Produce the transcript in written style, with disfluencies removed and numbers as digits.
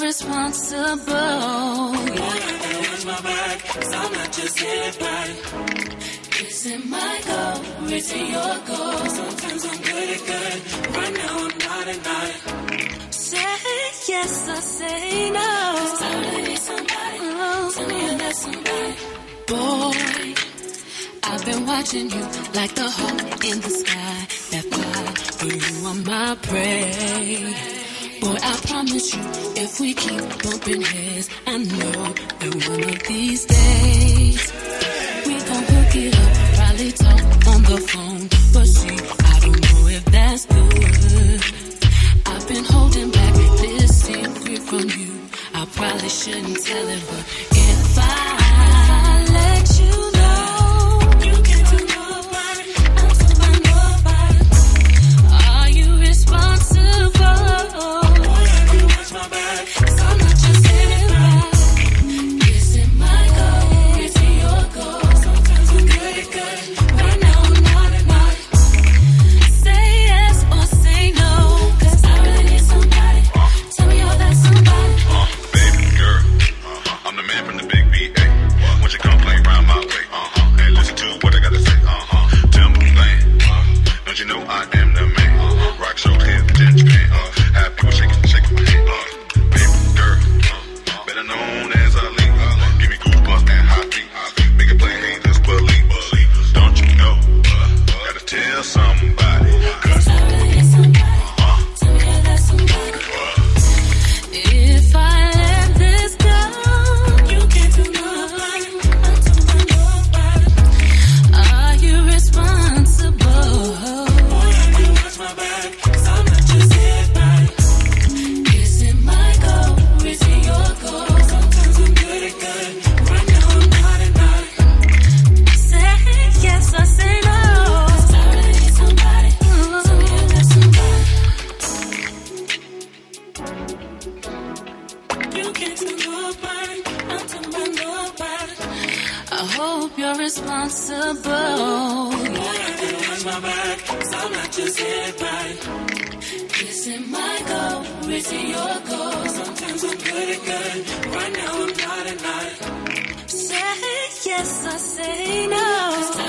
responsible. You gotta watch my back, 'cause I'm not just anybody. Is it my goal or is it your goal? Sometimes I'm good at good, right now I'm not at night. Say yes or say no. 'Cause I really need somebody. Tell me you're that somebody. Boy, I've been watching you like the hawk in the sky that fly, but you are my prey. Boy, I promise you, if we keep bumping heads, I know that one of these days we gon' hook it up, probably talk on the phone, but see, I don't know if that's good. I've been holding back this secret from you. I probably shouldn't tell it, but if I let you know, You can't do nobody, I'm talking about nobody. Are you responsible? boy, I can watch my back, 'cause I'm not just anybody. Is it my goal? Is it your goal? Sometimes I'm good at good, right now I'm not at night. Say yes or say no, 'cause I really need somebody. Tell me you're that somebody. Baby girl, I'm the man from the big VA. Won't you come play round my way? And listen to what I gotta say. Timberland, don't you know I am the man? Rock shows here in Japan. Have people shaking my hand. Baby girl, better known as Ali. Give me goosebumps and hot feet. Make it play haters believe. Don't you know? Gotta tell somebody. 'Cause I really need somebody. Tell me you're that somebody. If I let this go, You can't do nobody, I'm talking about nobody. are you responsible? Boy, I can watch my back, 'cause I'm not just anybody. Is it my goal or is it your goal? Sometimes I'm good at good, right now I'm not at night. Say yes or say no. 'Cause I really need somebody. Tell me you're that somebody. You can't do nobody, I'm talking about nobody. I hope you're responsible. Boy, I can watch my back, 'cause I'm not just anybody. Is it my goal or is it your goal? Sometimes I'm good at good, right now I'm not at night. Say yes or say no. 'Cause I